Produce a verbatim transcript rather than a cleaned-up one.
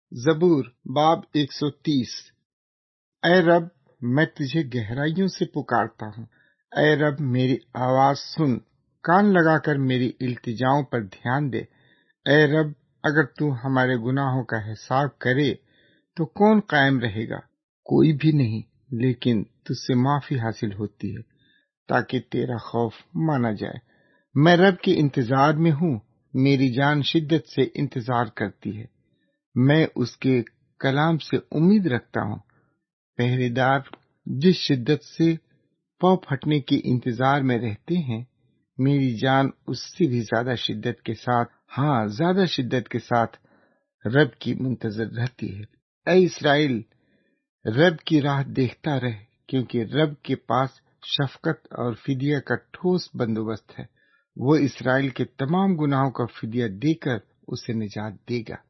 जबूर बाब एक सौ तीस। ऐ रब, मैं तुझे गहराइयों से पुकारता हूँ। ऐ रब, मेरी आवाज सुन, कान लगाकर मेरी इल्तिजाओं पर ध्यान दे। ऐ रब, अगर तू हमारे गुनाहों का हिसाब करे तो कौन कायम रहेगा? कोई भी नहीं, लेकिन तुझसे माफी हासिल होती है ताकि तेरा खौफ माना जाए। मैं रब के इंतजार में हूँ, मेरी जान शिद्दत से इंतजार करती है। मैं उसके कलाम से उम्मीद रखता हूँ। पहरेदार जिस शिद्दत से पौ फटने के इंतजार में रहते हैं, मेरी जान उससे भी ज्यादा शिद्दत के साथ, हाँ ज्यादा शिद्दत के साथ रब की मुंतजर रहती है। ऐ इस्राएल, रब की राह देखता रह, क्योंकि रब के पास शफकत और फिदिया का ठोस बंदोबस्त है। वो इस्राएल के तमाम गुनाहों का फिदिया देकर उसे निजात देगा।